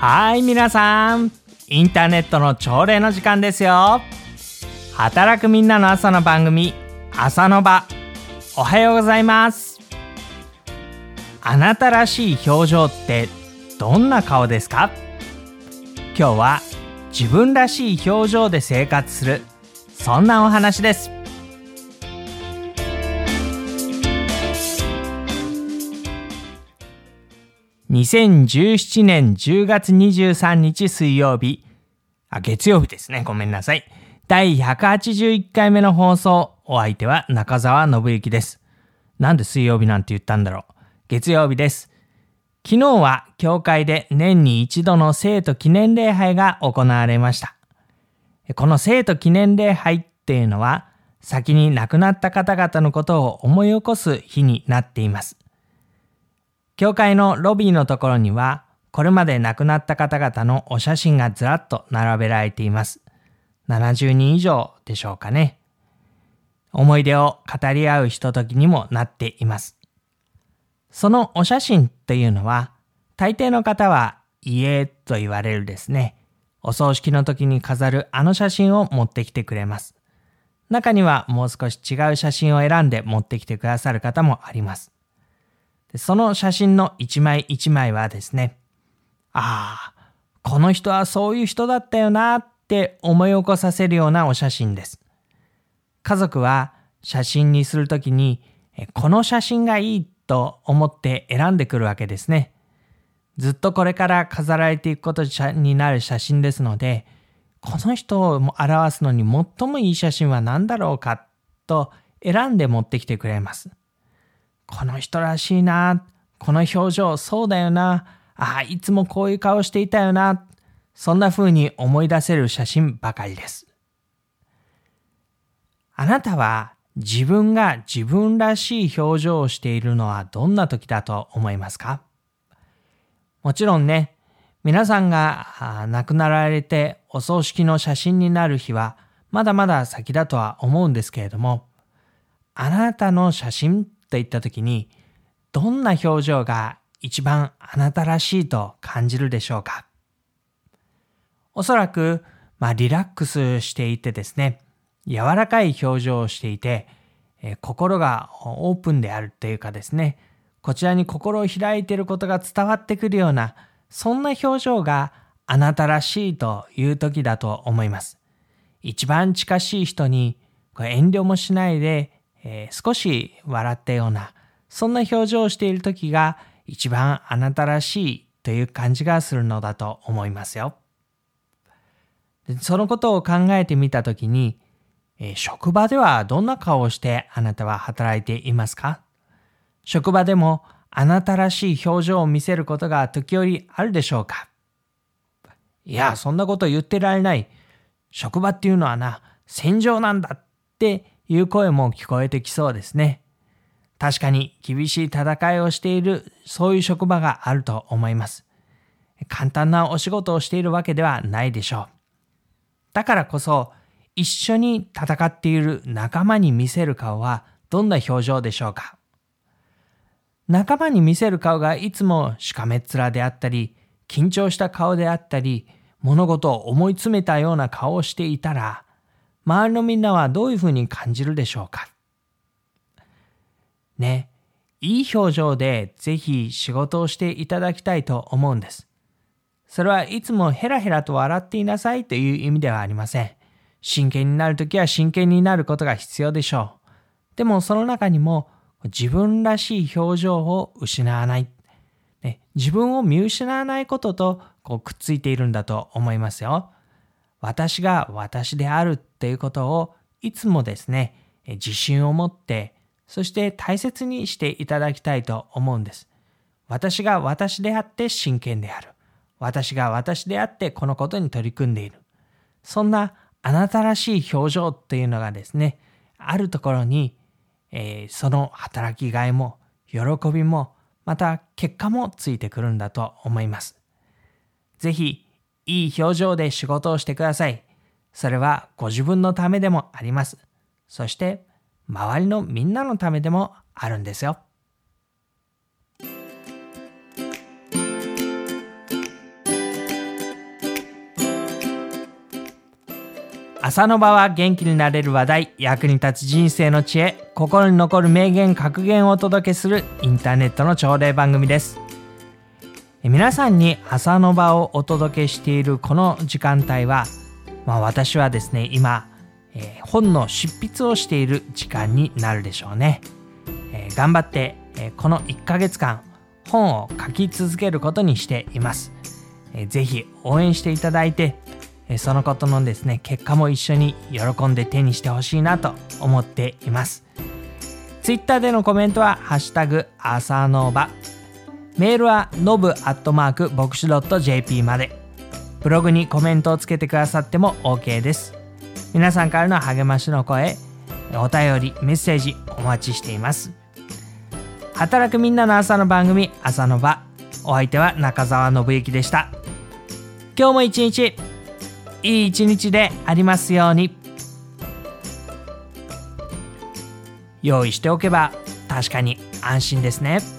はい、皆さん、インターネットの朝礼の時間ですよ。働くみんなの朝の番組、朝の場。おはようございます。あなたらしい表情ってどんな顔ですか？今日は自分らしい表情で生活する、そんなお話です。2017年10月23日水曜日、月曜日ですね。ごめんなさい。第181回目の放送、お相手は中澤信之です。なんで水曜日なんて言ったんだろう。月曜日です。昨日は教会で年に一度の聖徒記念礼拝が行われました。この聖徒記念礼拝っていうのは、先に亡くなった方々のことを思い起こす日になっています。教会のロビーのところには、これまで亡くなった方々のお写真がずらっと並べられています。70人以上でしょうかね。思い出を語り合うひとときにもなっています。そのお写真というのは、大抵の方は遺影と言われるですね、お葬式の時に飾るあの写真を持ってきてくれます。中にはもう少し違う写真を選んで持ってきてくださる方もあります。その写真の一枚一枚はですね、この人はそういう人だったよなって思い起こさせるようなお写真です。家族は写真にするときに、この写真がいいと思って選んでくるわけですね。ずっとこれから飾られていくことになる写真ですので、この人を表すのに最もいい写真は何だろうかと選んで持ってきてくれます。この人らしいな、この表情そうだよな、いつもこういう顔していたよな、そんな風に思い出せる写真ばかりです。あなたは自分が自分らしい表情をしているのはどんな時だと思いますか？もちろんね、皆さんが亡くなられてお葬式の写真になる日はまだまだ先だとは思うんですけれども、あなたの写真といった時にどんな表情が一番あなたらしいと感じるでしょうか？おそらく、リラックスしていてですね、柔らかい表情をしていて、心がオープンであるというかですね、こちらに心を開いていることが伝わってくるような、そんな表情があなたらしいという時だと思います。一番近しい人に遠慮もしないで、少し笑ったような、そんな表情をしている時が一番あなたらしいという感じがするのだと思いますよ。でそのことを考えてみたときに、職場ではどんな顔をしてあなたは働いていますか？職場でもあなたらしい表情を見せることが時折あるでしょうか？いや、そんなこと言ってられない。職場っていうのはな、戦場なんだっていう声も聞こえてきそうですね。確かに厳しい戦いをしている、そういう職場があると思います。簡単なお仕事をしているわけではないでしょう。だからこそ、一緒に戦っている仲間に見せる顔はどんな表情でしょうか？仲間に見せる顔がいつもしかめっ面であったり、緊張した顔であったり、物事を思い詰めたような顔をしていたら、周りのみんなはどういうふうに感じるでしょうか？ね、いい表情でぜひ仕事をしていただきたいと思うんです。それはいつもヘラヘラと笑っていなさいという意味ではありません。真剣になるときは真剣になることが必要でしょう。でもその中にも自分らしい表情を失わない。自分を見失わないこととくっついているんだと思いますよ。私が私であるっていうことをいつもですね、自信を持って、そして大切にしていただきたいと思うんです。私が私であって真剣である。私が私であってこのことに取り組んでいる。そんなあなたらしい表情っていうのがですね、あるところに、その働きがいも喜びもまた結果もついてくるんだと思います。ぜひいい表情で仕事をしてください。それはご自分のためでもあります。そして周りのみんなのためでもあるんですよ。 朝の場は元気になれる話題、役に立つ人生の知恵、心に残る名言格言をお届けするインターネットの朝礼番組です。皆さんに朝の場をお届けしているこの時間帯は、私はですね、今、本の執筆をしている時間になるでしょうね。頑張って、この1ヶ月間本を書き続けることにしています。ぜひ応援していただいて、そのことのですね、結果も一緒に喜んで手にしてほしいなと思っています。ツイッターでのコメントはハッシュタグ朝の場、メールはnob@box .jp まで、ブログにコメントをつけてくださっても OK です。皆さんからの励ましの声、お便り、メッセージお待ちしています。働くみんなの朝の番組、朝の場、お相手は中澤信之でした。今日も一日いい一日でありますように。用意しておけば確かに安心ですね。